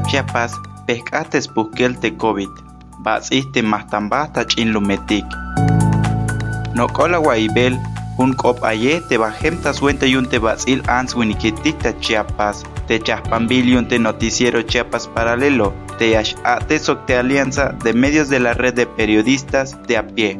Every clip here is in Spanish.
Chiapas, pescates pusquel te COVID, basiste mastamba tachin lumetik. No cola guaibel, un cop aye te bajem ta suente y un te basil ans winikitik ta Chiapas, te chaspambil y un te noticiero Chiapas paralelo, te ate te alianza de medios de la red de periodistas de a pie.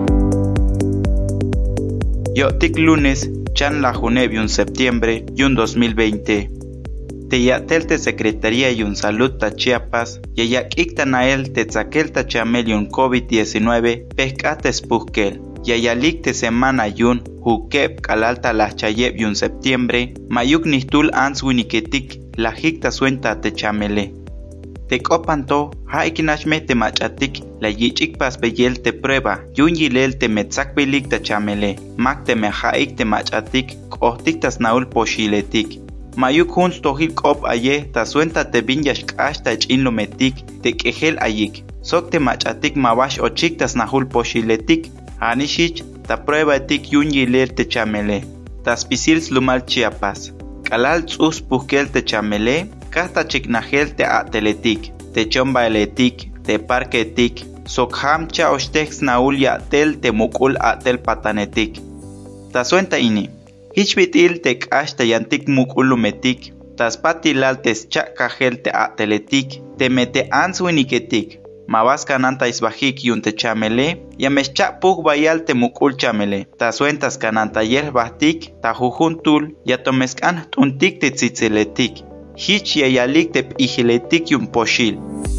Yo tic lunes, chan la junevi un septiembre y un 2020. Te yatel te Secretaría y un Salud ta Chiapas, y ya nael te tzakel ta chamel y un COVID-19, pescates pusquel, y ya te semana yun, hukep kalalta las chayeb y un septiembre, mayuk nistul ans winiketik, la jikta suenta te chamele. Te copanto, haikinashme te machatik, la yichik pas beyel te prueba, yun yilel te metzak belik ta chamele, mak te mehaik te machatik, kohtik tas naul poshiletik. Mayuk huns tohil kop aye ta suenta te binyash kash ta chin lumetik, te kehel ayik, sok te machatik mawash ochik tas nahul poshiletik, anishich ta prueba etik yun yilel te chamele, tas pisils lumal Chiapas. Kalal tzus puskel te chamele, kasta chiknahel te ateletik, te chombaeletik, te parketik, sokham cha oshtex naul yatel te mukul atel patanetik. Ta suenta ini, hichbitil te kash te yantik mukulumetik, tas patilal tes chakahel te ateletik, te mete ans winiketik, mabas kananta isbajik yun te chamele, yameschak puk bayal te mukul chamele, ta suentas kananta yer bahtik, ta jujuntul, yatomeskan tuntik te tzitzeletik, hich yayalik te ihiletik yun poshil.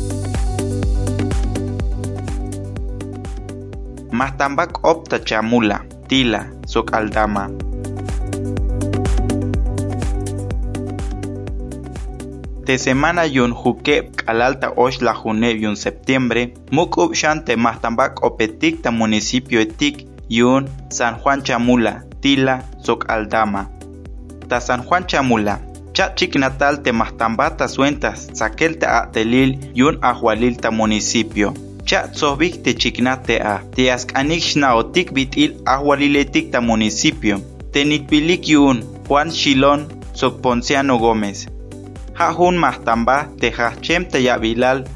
Mastambak opta chamula, tila, sok aldama. Te semana yun hukep kalalta osh la junev yun septiembre, mukub shante mastambak opetik ta municipio etik yun San Juan Chamula, tila, sok aldama. Ta San Juan Chamula, chachik natal te mastambata suentas, sakel te atelil yun ahualil ta municipio. Chat sobik te chiknate a, te askanik shnaotik bitil ahualiletik ta municipio. Te nitpilik yun Juan Shilon, sok Ponciano Gómez. Hajun mastamba te hachem te yabilal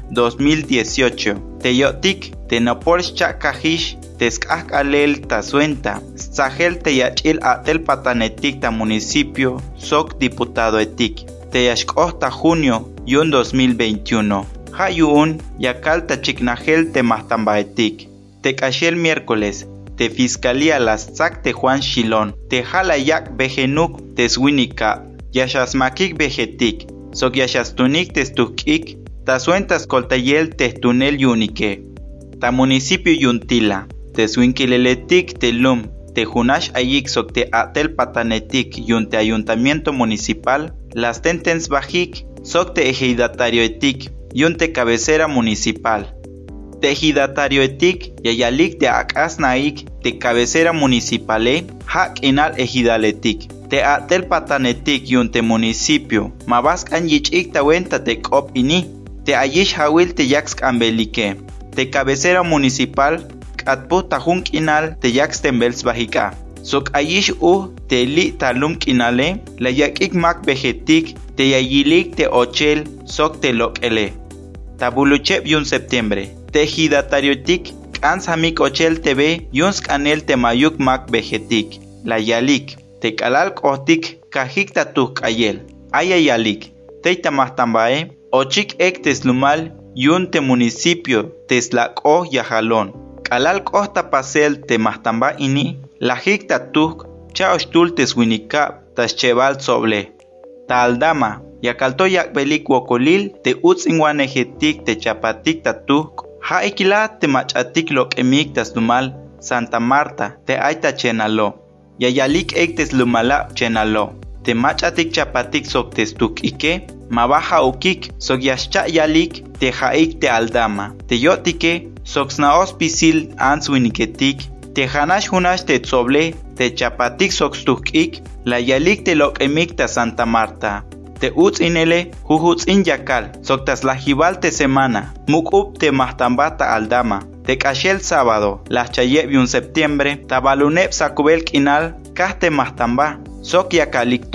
2018. Te yotik te nopolsh chakahish te skak alel ta suenta. Sahel te yachil atel patanetik ta municipio sok diputado etik. Te yashkohta junio yun 2021. Hayun yakal ta chiknahel te mastamba etik. Te kashel miércoles. Te fiscalía las tzak te Juan Shilon. Te halayak bejenuk te swinika. Yashasmakik bejetik. Sok yashastunik testukik, ta suentas coltayel testunel yunike. Ta municipio yuntila, te suinkileletik te lum, te junash ayik sok te atel patanetik yunte ayuntamiento municipal, las tentens bajik, sok te ejidatario etik, yunte cabecera municipal. Te ejidatario etik, yayalik te akasnaik, te cabecera municipale, hak inal ejidaletik. Te atel patanetik yun te municipio, mabask an yichik ta wenta te kop ini, te ayish hawil te yaksk ambelike, te cabecera municipal, katpu ta hunk inal te yaks tembels bajika, sok ayish te li talum kinale, la yakik mak bejetik, te yayilik te ochel, sok te lokele. Ta buluchep yun septiembre, te hidatariotik, kans hamik ochel tebe, yun skanel te mayuk mak bejetik, la yalik. Te kalal kohtik kahik tatuk ayel. Ayayalik. Teita mastambae. Ochik ek teslumal yun te municipio teslak oh yajalon. Kalal kohta pasel te mastamba ini. Lahik tatuk chaostul teswinika tascheval soble. Ta aldama. Yakalto yakbelik wokolil te utzingwanejetik te chapatik tatuk. Haikila te machatik lokemik taslumal Santa Marta te aita chenalo. Yayalik ek teslumala chenalo. Te machatik chapatik sok testuk ike, mabaja ukik sok yashcha yalik te haik te aldama. Te yotike sok snaos pisil ans winiketik, te hanash hunash te tsoble, te chapatik sok stuk ik, la yalik te lok emik ta Santa Marta. Te utz inele huhutz in yakal, sok tas la jibal te semana, mukub te mahtambata aldama. Te kashel sábado, las chayeb yun septiembre, tabalunep sakubel kinal, kaste mastamba, sok yakalikto,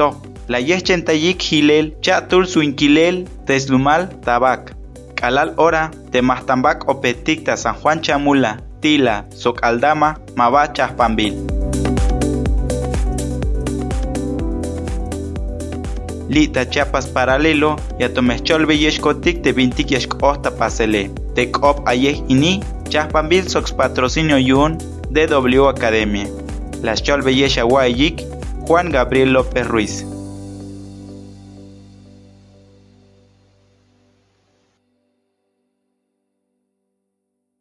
La yechentayik hilel chatul suinkilel teslumal tabac. Kalal ora temastambak opetikta San Juan Chamula, Tila, Socaldama, Mabachas Pambil. Lita Chiapas paralelo ya tomechcholbe yeshkotik te vintik yeshkosta pasele. Tek op ayeh ini Chapambil sox patrocinio yun DW Academia. Las cholbe yeshawaiyik Juan Gabriel López Ruiz.